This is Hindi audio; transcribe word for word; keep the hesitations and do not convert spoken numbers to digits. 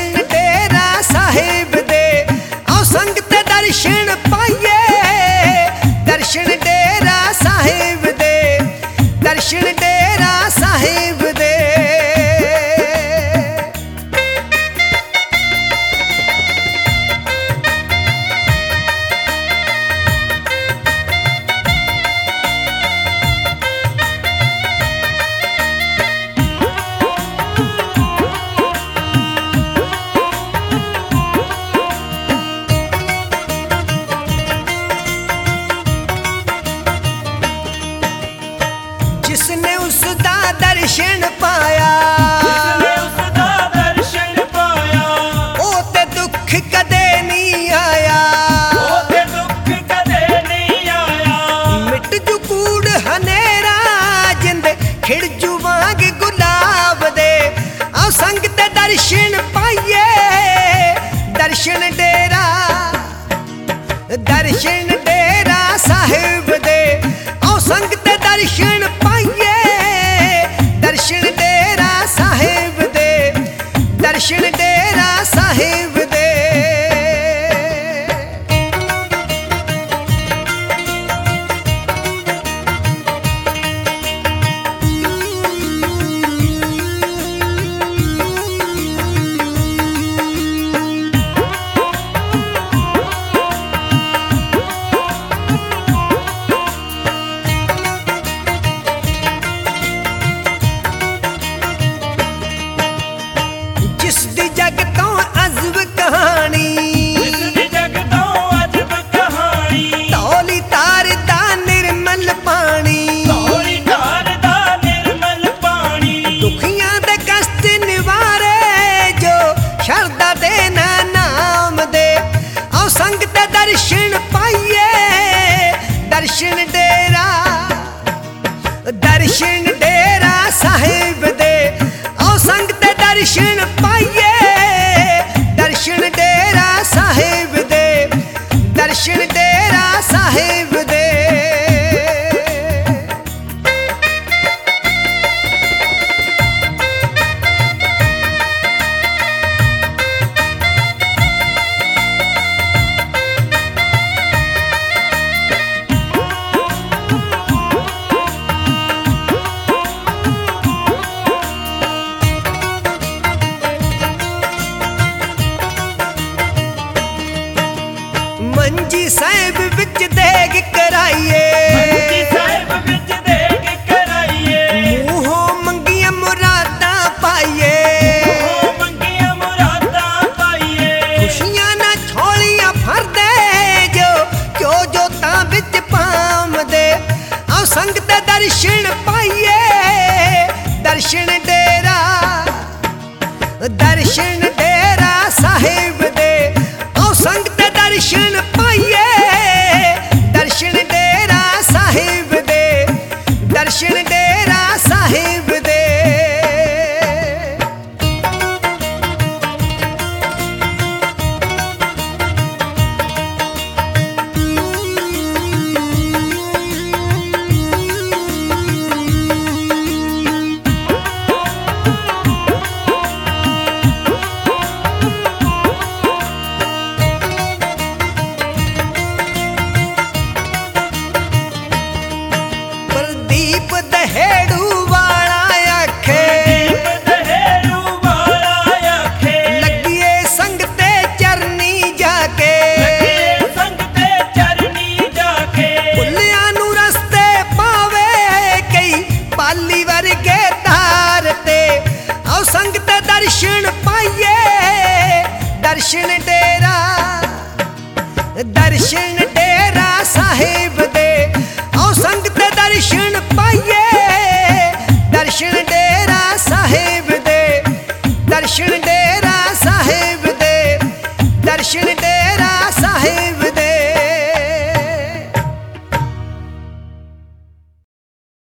दर्शन डेरा साहिब दे आओ संगत दर्शन पाइए। दर्शन डेरा साहिब दे दर्शन डेरा साहिब दे। जिसने उसदा दर्शन पाया जिसने उसदा दर्शन पाया ओ ते दुख कदे नहीं आया। ओ ते दुख कदे नहीं आया। मिट जू कूड़ हनेरा जिंद खिड़ जू वांग गुलाब दे आओ संगत दर्शन पाइए। दर्शन डेरा दर्शन डेरा साहिब दे आओ संगत दर्शन पाइए। दर्शन डेरा साहिब दे दर्शन डेरा साहिब दे। जिस दी जग तो अजब कहानी जिसदी जग तो अजब कहानी तौली तार दा निर्मल पानी। तौली तार दा निर्मल पानी दुखियां दे कष्ट निवारे जो शरदा दे ना नाम दे आओ संगत दर्शन पाइए। दर्शन डेरा दर्शन डेरा साहिब दे आओ संगत दर्शन पाइए। दर्शन डेरा साहिब दे दर्शन डेरा साहिब दे। मंजी साहिब विच देग कराइए। मंजी साहिब विच देग कराइए। मूहों मंगियां मुरादां पाइए। ओ मंगियां मुरादां पाइए। खुशियां ना छोलियां फरदे जो क्यों जो तां विच पाम दे आओ संगत दर्शन पाइए। दर्शन डेरा दर्शन डेरा साहिब दे आओ संगत दर्शन पाइए। दर्शन डेरा साहिब दे दर्शन डेरा साहिब दे। प्रदीप दहेड़ू वाला आखे दीप दहेड़ू वाला आखे लगिए संगते चरनी जाके। लगिए संगते चरनी जाके। भुल्लियां नू रस्ते पावे कई पाली वर्गे तार ते आओ संगत दर्शन पाइए। दर्शन डेरा दर्शन डेरा साहिब दे आओ संगत दर्शन पाइए। दर्शन डेरा साहिब दे दर्शन डेरा